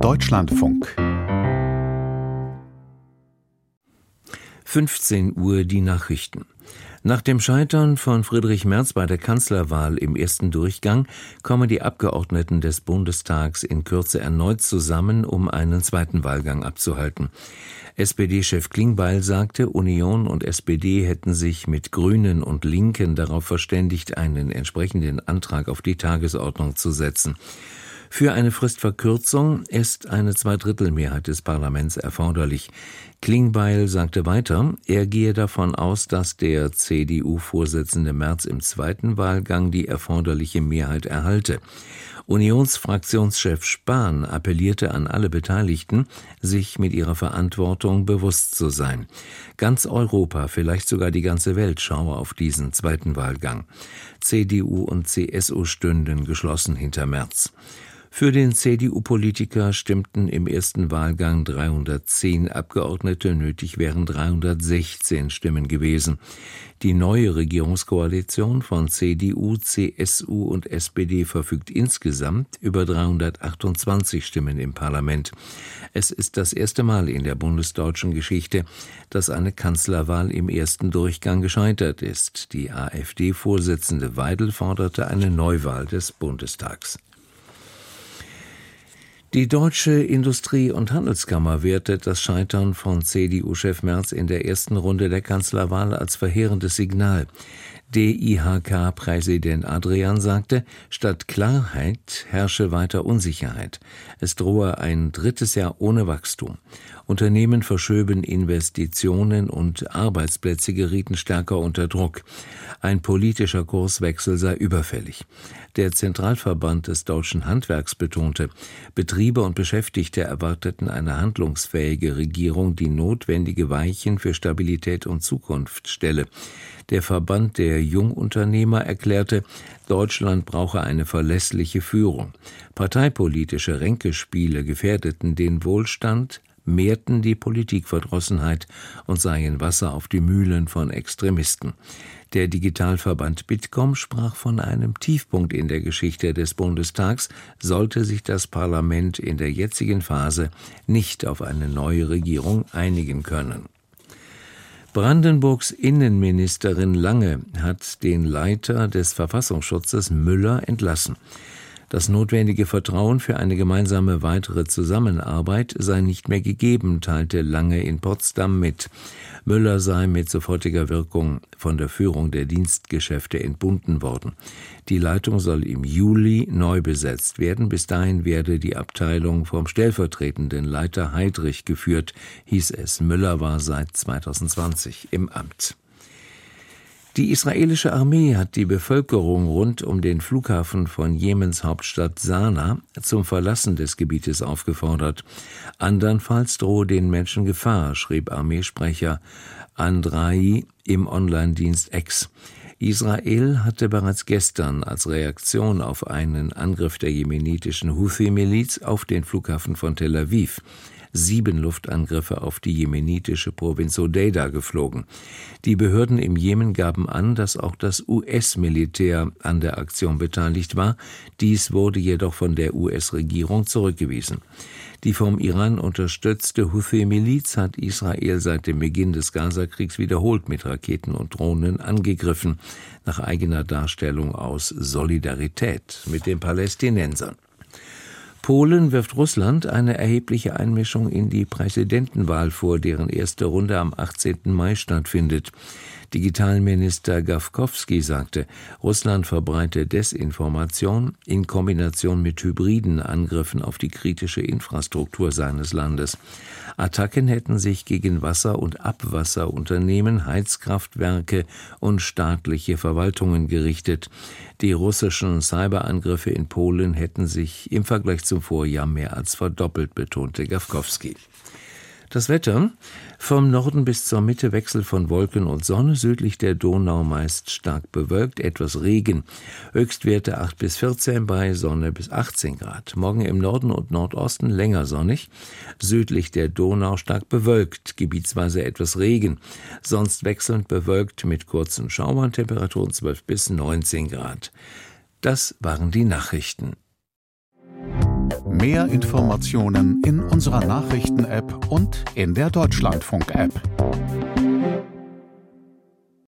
Deutschlandfunk 15 Uhr die Nachrichten. Nach dem Scheitern von Friedrich Merz bei der Kanzlerwahl im ersten Durchgang kommen die Abgeordneten des Bundestags in Kürze erneut zusammen, um einen zweiten Wahlgang abzuhalten. SPD-Chef Klingbeil sagte, Union und SPD hätten sich mit Grünen und Linken darauf verständigt, einen entsprechenden Antrag auf die Tagesordnung zu setzen. Für eine Fristverkürzung ist eine Zweidrittelmehrheit des Parlaments erforderlich. Klingbeil sagte weiter, er gehe davon aus, dass der CDU-Vorsitzende Merz im zweiten Wahlgang die erforderliche Mehrheit erhalte. Unionsfraktionschef Spahn appellierte an alle Beteiligten, sich mit ihrer Verantwortung bewusst zu sein. Ganz Europa, vielleicht sogar die ganze Welt, schaue auf diesen zweiten Wahlgang. CDU und CSU stünden geschlossen hinter Merz. Für den CDU-Politiker stimmten im ersten Wahlgang 310 Abgeordnete, nötig wären 316 Stimmen gewesen. Die neue Regierungskoalition von CDU, CSU und SPD verfügt insgesamt über 328 Stimmen im Parlament. Es ist das erste Mal in der bundesdeutschen Geschichte, dass eine Kanzlerwahl im ersten Durchgang gescheitert ist. Die AfD-Vorsitzende Weidel forderte eine Neuwahl des Bundestags. Die Deutsche Industrie- und Handelskammer wertet das Scheitern von CDU-Chef Merz in der ersten Runde der Kanzlerwahl als verheerendes Signal. DIHK-Präsident Adrian sagte, statt Klarheit herrsche weiter Unsicherheit. Es drohe ein drittes Jahr ohne Wachstum. Unternehmen verschöben Investitionen und Arbeitsplätze gerieten stärker unter Druck. Ein politischer Kurswechsel sei überfällig. Der Zentralverband des deutschen Handwerks betonte, Betriebe und Beschäftigte erwarteten eine handlungsfähige Regierung, die notwendige Weichen für Stabilität und Zukunft stelle. Der Verband der Jungunternehmer erklärte, Deutschland brauche eine verlässliche Führung. Parteipolitische Ränkespiele gefährdeten den Wohlstand, mehrten die Politikverdrossenheit und seien Wasser auf die Mühlen von Extremisten. Der Digitalverband Bitkom sprach von einem Tiefpunkt in der Geschichte des Bundestags, sollte sich das Parlament in der jetzigen Phase nicht auf eine neue Regierung einigen können. Brandenburgs Innenministerin Lange hat den Leiter des Verfassungsschutzes Müller entlassen. Das notwendige Vertrauen für eine gemeinsame weitere Zusammenarbeit sei nicht mehr gegeben, teilte Lange in Potsdam mit. Müller sei mit sofortiger Wirkung von der Führung der Dienstgeschäfte entbunden worden. Die Leitung soll im Juli neu besetzt werden. Bis dahin werde die Abteilung vom stellvertretenden Leiter Heydrich geführt, hieß es. Müller war seit 2020 im Amt. Die israelische Armee hat die Bevölkerung rund um den Flughafen von Jemens Hauptstadt Sanaa zum Verlassen des Gebietes aufgefordert. Andernfalls drohe den Menschen Gefahr, schrieb Armeesprecher Andrai im Online-Dienst X. Israel hatte bereits gestern als Reaktion auf einen Angriff der jemenitischen Houthi-Miliz auf den Flughafen von Tel Aviv 7 Luftangriffe auf die jemenitische Provinz Hodeida geflogen. Die Behörden im Jemen gaben an, dass auch das US-Militär an der Aktion beteiligt war. Dies wurde jedoch von der US-Regierung zurückgewiesen. Die vom Iran unterstützte Houthi-Miliz hat Israel seit dem Beginn des Gazakriegs wiederholt mit Raketen und Drohnen angegriffen, nach eigener Darstellung aus Solidarität mit den Palästinensern. Polen wirft Russland eine erhebliche Einmischung in die Präsidentenwahl vor, deren erste Runde am 18. Mai stattfindet. Digitalminister Gawkowski sagte, Russland verbreite Desinformation in Kombination mit hybriden Angriffen auf die kritische Infrastruktur seines Landes. Attacken hätten sich gegen Wasser- und Abwasserunternehmen, Heizkraftwerke und staatliche Verwaltungen gerichtet. Die russischen Cyberangriffe in Polen hätten sich im Vergleich zum Vorjahr mehr als verdoppelt, betonte Gawkowski. Das Wetter: vom Norden bis zur Mitte Wechsel von Wolken und Sonne, südlich der Donau meist stark bewölkt, etwas Regen. Höchstwerte 8 bis 14, bei Sonne bis 18 Grad. Morgen im Norden und Nordosten länger sonnig, südlich der Donau stark bewölkt, gebietsweise etwas Regen. Sonst wechselnd bewölkt mit kurzen Schauern, Temperaturen 12 bis 19 Grad. Das waren die Nachrichten. Mehr Informationen in unserer Nachrichten-App und in der Deutschlandfunk-App.